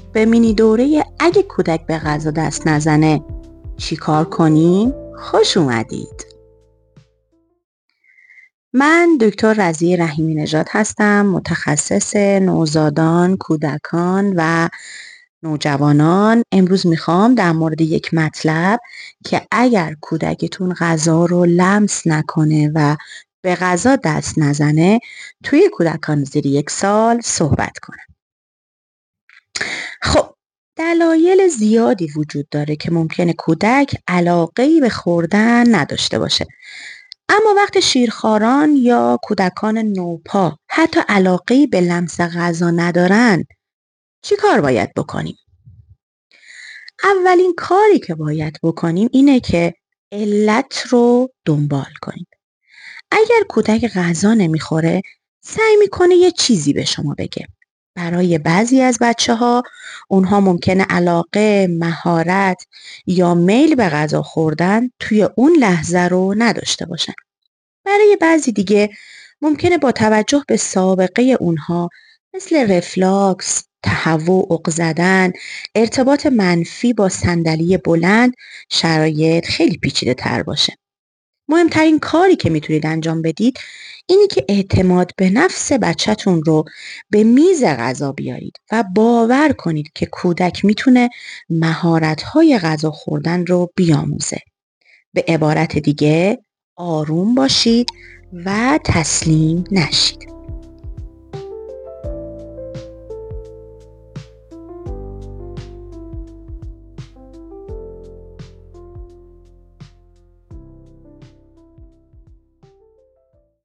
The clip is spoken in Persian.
به مینی دوره اگه کودک به غذا دست نزنه چی کار کنیم؟ خوش اومدید. من دکتر رضیه رحیمی نژاد هستم، متخصص نوزادان، کودکان و نوجوانان. امروز میخوام در مورد یک مطلب که اگر کودکتون غذا رو لمس نکنه و به غذا دست نزنه توی کودکان زیر 1 سال صحبت کنم. خب دلایل زیادی وجود داره که ممکنه کودک علاقه‌ای به خوردن نداشته باشه. اما وقتی شیرخواران یا کودکان نوپا حتی علاقه‌ای به لمس غذا ندارن، چی کار باید بکنیم؟ اولین کاری که باید بکنیم اینه که علت رو دنبال کنیم. اگر کودک غذا نمیخوره، سعی میکنه یه چیزی به شما بگه. برای بعضی از بچه‌ها اونها ممکنه علاقه، مهارت یا میل به غذا خوردن توی اون لحظه رو نداشته باشن. برای بعضی دیگه ممکنه با توجه به سابقه اونها مثل رفلاکس، تهوع، عق زدن، ارتباط منفی با صندلی بلند، شرایط خیلی پیچیده تر باشه. مهمترین کاری که میتونید انجام بدید اینی که اعتماد به نفس بچه‌تون رو به میز غذا بیارید و باور کنید که کودک میتونه مهارت‌های غذا خوردن رو بیاموزه. به عبارت دیگه آروم باشید و تسلیم نشید.